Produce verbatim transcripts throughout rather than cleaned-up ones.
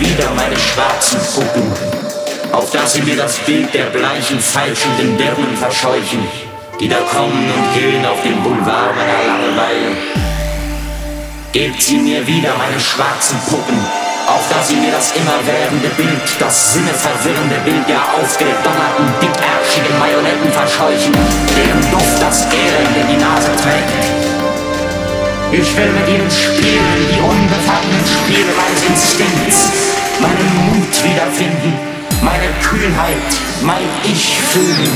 wieder meine schwarzen Puppen, auf dass sie mir das Bild der bleichen, falschenden Dirnen verscheuchen, die da kommen und gehen auf dem Boulevard meiner Langeweile. Gebt sie mir wieder, meine schwarzen Puppen, auf dass sie mir das immerwährende Bild, das sinneverwirrende Bild der aufgedonnerten, dickärschigen Marionetten verscheuchen, deren Duft das Elend in die Nase trägt. Ich will mit ihnen spielen, die unbefangenen Spiele meines Instinkts, meinen Mut wiederfinden, meine Kühlheit, mein Ich fühlen.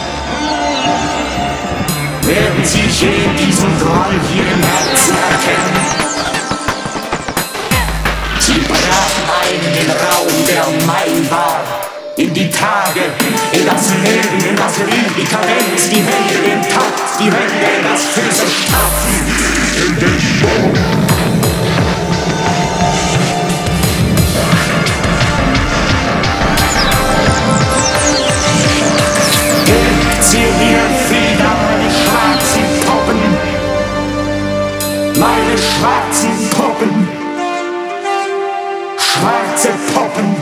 Werden Sie je diesen Groll hier im Herzen erkennen? Sie brachen ein in den Raum, der mein war, in die Tage, in das Leben, in das Lied, die Kadenz, die Wände, den Takt, die Wände, in das Füße stampfen, in den Boden. Gebt sie mir wieder, meine schwarzen Puppen, meine schwarzen Puppen. Schwarze Puppen.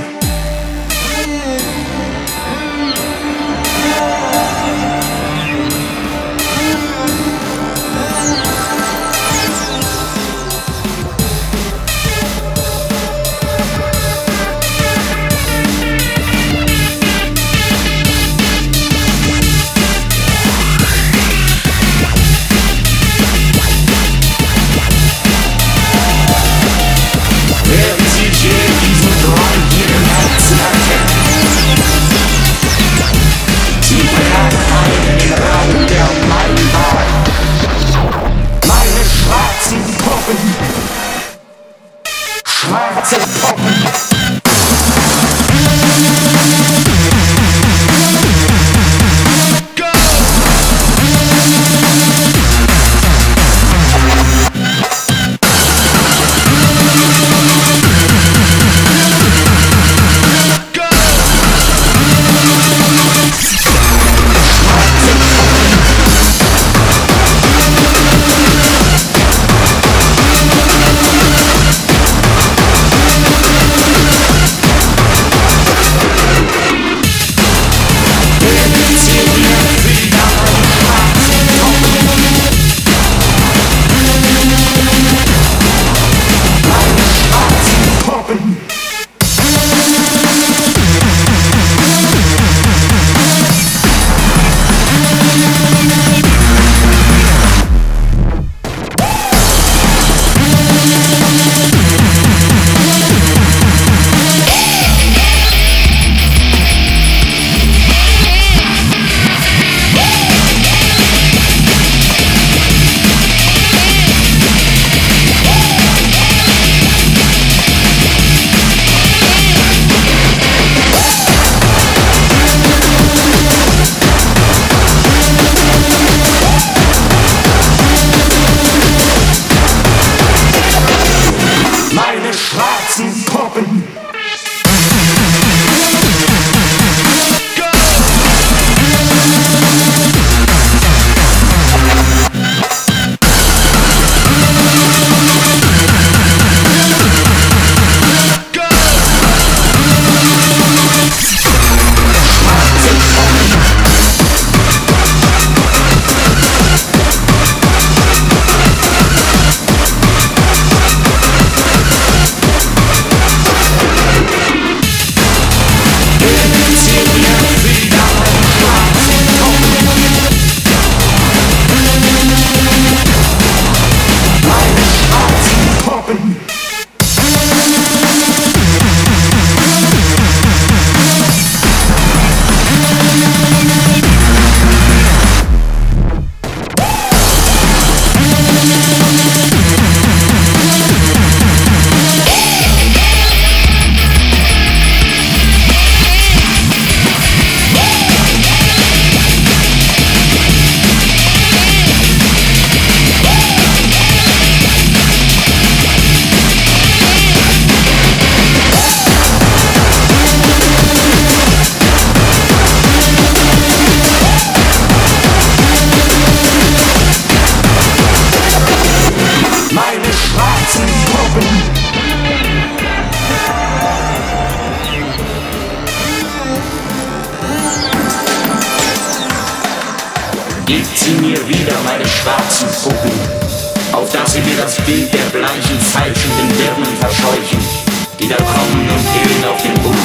Gebt sie mir wieder, meine schwarzen Puppen, auf dass sie mir das Bild der bleichen, falschenden Dirnen verscheuchen, die da kommen und gehen auf dem Boulevard